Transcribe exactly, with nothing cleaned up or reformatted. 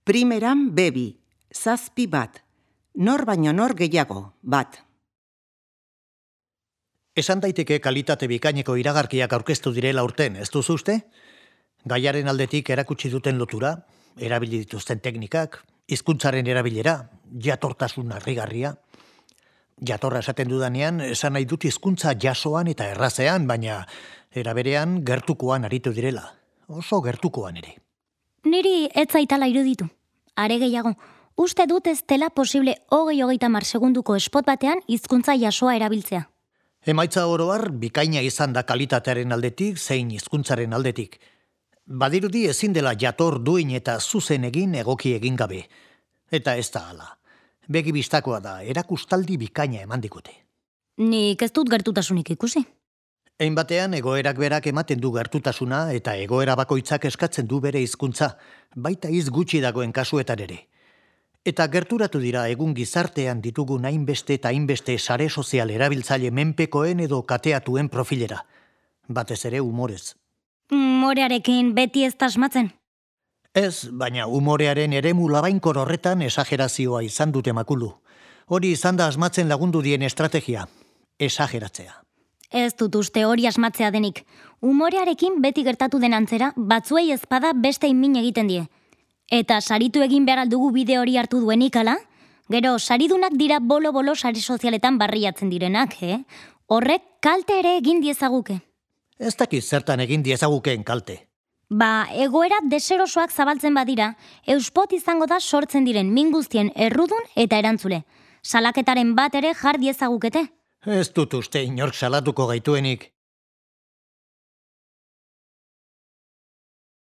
Primeran bebi, zazpi bat. Nor baino nor gehiago, bat. Esan daiteke kalitate bikaineko iragarkiak aurkeztu direla urten, ez duzu uste? Gaiaren aldetik erakutsi duten lotura, erabili dituzten teknikak, hizkuntzaren erabilera, jatortasun harrigarria. Jatorra esaten dudanean, esan nahi dut hizkuntza jasoan eta errazean, baina eraberean gertukoan aritu direla. Oso gertukoan ere. Niri ez zaitala iruditu. Are gehiago, uste dut ez dela posible hogei hogeita mar segunduko spot batean hizkuntza jasoa erabiltzea. Emaitza oroar bikaina izan da kalitatearen aldetik, zein hizkuntzaren aldetik. Badirudi ezin dela jator duin eta zuzen egin egoki egin gabe. Eta ez da hala. Begi bistakoa da, erakustaldi bikaina eman dikute. Nik ez dut gertutasunik ikusi. Hein batean egoerak berak ematen du gertutasuna eta egoera bakoitzak eskatzen du bere hizkuntza, baita hitz gutxi dagoen kasuetan ere. Eta gerturatu dira egun gizartean ditugun hainbeste eta hainbeste sare sozial erabiltzaile menpekoen edo kateatuen profilera. Batez ere humorez. Humorearekin beti ez da asmatzen. Ez, baina humorearen eremu labainkor horretan esagerazioa izan dute makulu. Hori izan da asmatzen lagundu dien estrategia, esageratzea. Ez dut uste hori asmatzea denik. Humorearekin beti gertatu den antzera, batzuei ezpada beste inmin egiten die. Eta saritu egin behar aldugu bide hori hartu duenik, ala? Gero, saridunak dira bolo-bolo sare sozialetan barriatzen direnak, eh? Horrek kalte ere egin diezaguke. Ez dakiz zertan egin diezagukeen kalte. Ba, egoera deserosoak zabaltzen badira, euspot izango da sortzen diren min guztien errudun eta erantzule. Salaketaren bat ere jar diezagukete. Ez dut uste inork salatuko gaituenik.